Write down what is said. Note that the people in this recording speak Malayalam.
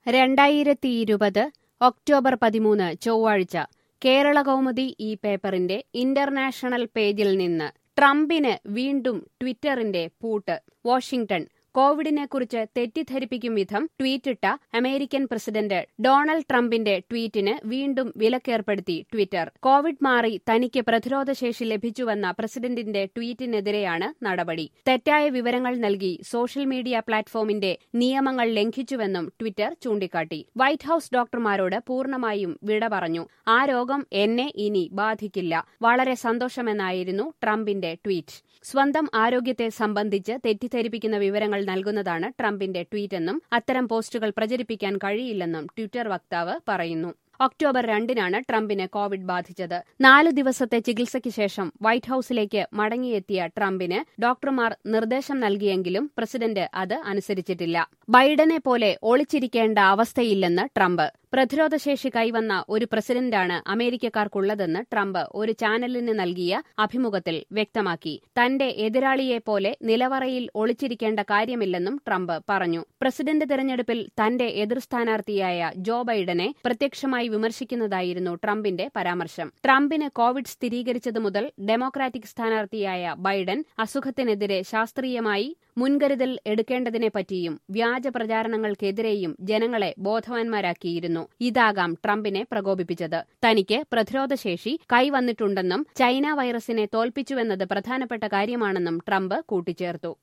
2020 ഒക്ടോബർ 13 ചൊവ്വാഴ്ച കേരളകൗമുദി ഈ പേപ്പറിന്റെ ഇന്റർനാഷണൽ പേജിൽ നിന്ന് ട്രംപിന് വീണ്ടും ട്വിറ്ററിന്റെ പൂട്ട്. വാഷിംഗ്ടൺ. കോവിഡിനെക്കുറിച്ച് തെറ്റിദ്ധരിപ്പിക്കും വിധം ട്വീറ്റിട്ട അമേരിക്കൻ പ്രസിഡന്റ് ഡൊണാൾഡ് ട്രംപിന്റെ ട്വീറ്റിന് വീണ്ടും വിലക്കേർപ്പെടുത്തി ട്വിറ്റർ. കോവിഡ് മാറി തനിക്ക് പ്രതിരോധശേഷി ലഭിച്ചുവെന്ന പ്രസിഡന്റിന്റെ ട്വീറ്റിനെതിരെയാണ് നടപടി. തെറ്റായ വിവരങ്ങൾ നൽകി സോഷ്യൽ മീഡിയ പ്ലാറ്റ്ഫോമിന്റെ നിയമങ്ങൾ ലംഘിച്ചുവെന്നും ട്വിറ്റർ ചൂണ്ടിക്കാട്ടി. വൈറ്റ് ഹൌസ് ഡോക്ടർമാരോട് പൂർണ്ണമായും വിട പറഞ്ഞു. ആ രോഗം എന്നെ ഇനി ബാധിക്കില്ല. വളരെ സന്തോഷമെന്നായിരുന്നു ട്രംപിന്റെ ട്വീറ്റ്. സ്വന്തം ആരോഗ്യത്തെ സംബന്ധിച്ച് തെറ്റിദ്ധരിപ്പിക്കുന്ന വിവരങ്ങൾ നൽകുന്നതാണ് ട്രംപിന്റെ ട്വീറ്റെന്നും അത്തരം പോസ്റ്റുകൾ പ്രചരിപ്പിക്കാൻ കഴിയില്ലെന്നും ട്വിറ്റർ വക്താവ് പറയുന്നു. ഒക്ടോബർ 2-നാണ് ട്രംപിന് കോവിഡ് ബാധിച്ചത്. 4 ദിവസത്തെ ചികിത്സയ്ക്ക് ശേഷം വൈറ്റ് ഹൌസിലേക്ക് മടങ്ങിയെത്തിയ ട്രംപിന് ഡോക്ടർമാർ നിർദ്ദേശം നൽകിയെങ്കിലും പ്രസിഡന്റ് അത് അനുസരിച്ചിട്ടില്ല. ബൈഡനെ പോലെ ഒളിച്ചിരിക്കേണ്ട അവസ്ഥയില്ലെന്ന് ട്രംപ്. പ്രതിരോധശേഷി കൈവന്ന ഒരു പ്രസിഡന്റാണ് അമേരിക്കക്കാർക്കുള്ളതെന്ന് ട്രംപ് ഒരു ചാനലിന് നൽകിയ അഭിമുഖത്തിൽ വ്യക്തമാക്കി. തന്റെ എതിരാളിയെപ്പോലെ നിലവറയിൽ ഒളിച്ചിരിക്കേണ്ട കാര്യമില്ലെന്നും ട്രംപ് പറഞ്ഞു. പ്രസിഡന്റ് തെരഞ്ഞെടുപ്പിൽ തന്റെ എതിർ സ്ഥാനാർത്ഥിയായ ജോ ബൈഡനെ പ്രത്യക്ഷമായി വിമർശിക്കുന്നതായിരുന്നു ട്രംപിന്റെ പരാമർശം. ട്രംപിന് കോവിഡ് സ്ഥിരീകരിച്ചതു മുതൽ ഡെമോക്രാറ്റിക് സ്ഥാനാർത്ഥിയായ ബൈഡൻ അസുഖത്തിനെതിരെ ശാസ്ത്രീയമായി മുൻകരുതൽ എടുക്കേണ്ടതിനെപ്പറ്റിയും വ്യാജ പ്രചാരണങ്ങൾക്കെതിരെയും ജനങ്ങളെ ബോധവാന്മാരാക്കിയിരുന്നു. ഇതാകാം ട്രംപിനെ പ്രകോപിപ്പിച്ചത്. തനിക്ക് പ്രതിരോധശേഷി കൈവന്നിട്ടുണ്ടെന്നും ചൈന വൈറസിനെ തോൽപ്പിച്ചുവെന്നത് പ്രധാനപ്പെട്ട കാര്യമാണെന്നും ട്രംപ് കൂട്ടിച്ചേർത്തു.